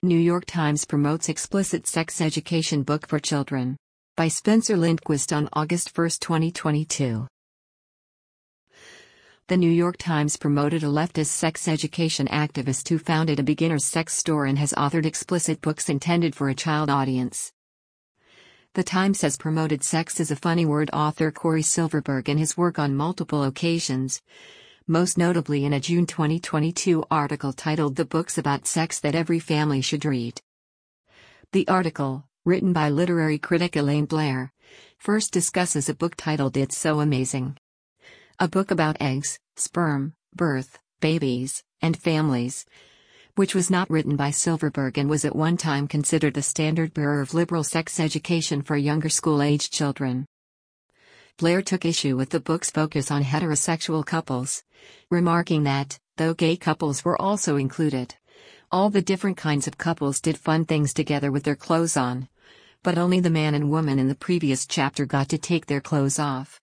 New York Times promotes explicit sex education book for children. By Spencer Lindquist on August 1, 2022. The New York Times promoted a leftist sex education activist who founded a beginner's sex store and has authored explicit books intended for a child audience. The Times has promoted Sex is a Funny Word author Cory Silverberg in his work on multiple occasions, most notably in a June 2022 article titled The Books About Sex That Every Family Should Read. The article, written by literary critic Elaine Blair, first discusses a book titled It's So Amazing. A book about eggs, sperm, birth, babies, and families, which was not written by Silverberg and was at one time considered the standard bearer of liberal sex education for younger school-aged children. Blair took issue with the book's focus on heterosexual couples, remarking that, though gay couples were also included, all the different kinds of couples did fun things together with their clothes on, but only the man and woman in the previous chapter got to take their clothes off.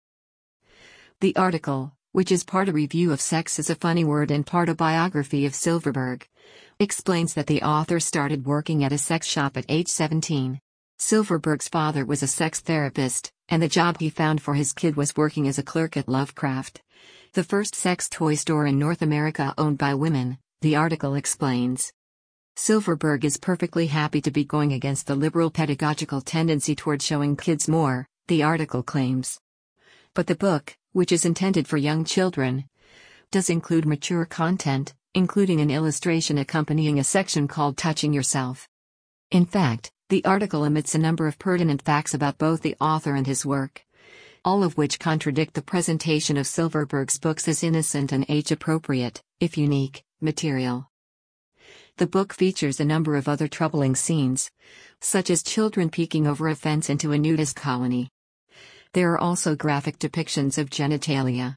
The article, which is part a review of Sex is a Funny Word and part a biography of Silverberg, explains that the author started working at a sex shop at age 17. Silverberg's father was a sex therapist, and the job he found for his kid was working as a clerk at Lovecraft, the first sex toy store in North America owned by women, the article explains. Silverberg is perfectly happy to be going against the liberal pedagogical tendency toward showing kids more, the article claims. But the book, which is intended for young children, does include mature content, including an illustration accompanying a section called Touching Yourself. In fact, the article omits a number of pertinent facts about both the author and his work, all of which contradict the presentation of Silverberg's books as innocent and age-appropriate, if unique, material. The book features a number of other troubling scenes, such as children peeking over a fence into a nudist colony. There are also graphic depictions of genitalia.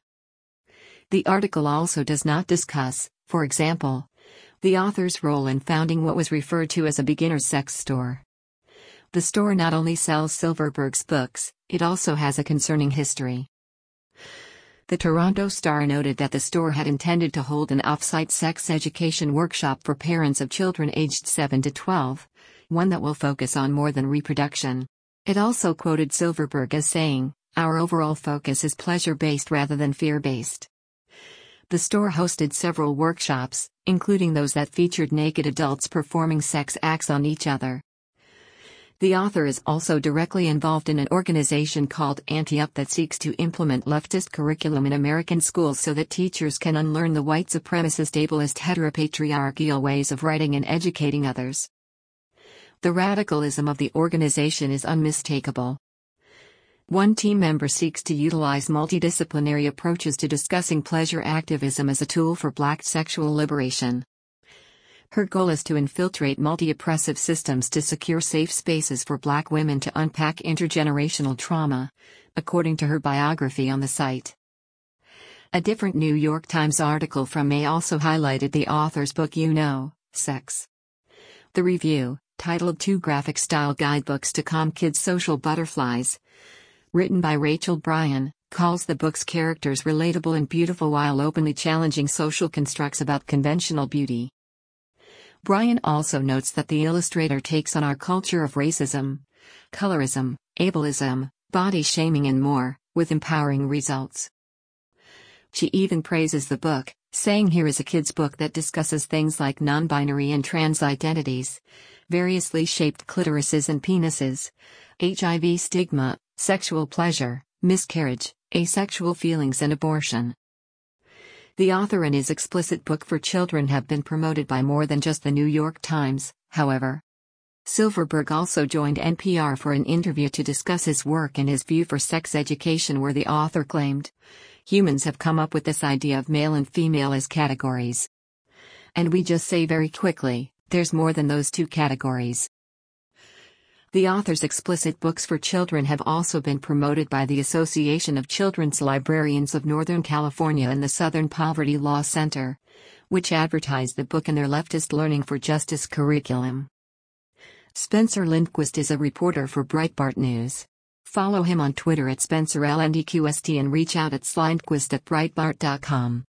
The article also does not discuss, for example, the author's role in founding what was referred to as a beginner's sex store. The store not only sells Silverberg's books, it also has a concerning history. The Toronto Star noted that the store had intended to hold an off-site sex education workshop for parents of children aged 7 to 12, one that will focus on more than reproduction. It also quoted Silverberg as saying, "Our overall focus is pleasure-based rather than fear-based." The store hosted several workshops, including those that featured naked adults performing sex acts on each other. The author is also directly involved in an organization called Anti-Up that seeks to implement leftist curriculum in American schools so that teachers can unlearn the white supremacist ableist heteropatriarchal ways of writing and educating others. The radicalism of the organization is unmistakable. One team member seeks to utilize multidisciplinary approaches to discussing pleasure activism as a tool for Black sexual liberation. Her goal is to infiltrate multi-oppressive systems to secure safe spaces for Black women to unpack intergenerational trauma, according to her biography on the site. A different New York Times article from May also highlighted the author's book Sex. The review, titled Two Graphic Style Guidebooks to Calm Kids' Social Butterflies, written by Rachel Bryan, calls the book's characters relatable and beautiful while openly challenging social constructs about conventional beauty. Bryan also notes that the illustrator takes on our culture of racism, colorism, ableism, body shaming and more, with empowering results. She even praises the book, saying here is a kid's book that discusses things like non-binary and trans identities, variously shaped clitorises and penises, HIV stigma, sexual pleasure, miscarriage, asexual feelings and abortion. The author and his explicit book for children have been promoted by more than just the New York Times, however. Silverberg also joined NPR for an interview to discuss his work and his view for sex education, where the author claimed, "Humans have come up with this idea of male and female as categories. And we just say very quickly, there's more than those two categories." The author's explicit books for children have also been promoted by the Association of Children's Librarians of Northern California and the Southern Poverty Law Center, which advertised the book in their leftist Learning for Justice curriculum. Spencer Lindquist is a reporter for Breitbart News. Follow him on Twitter at SpencerLNDQST and reach out at slindquist@breitbart.com.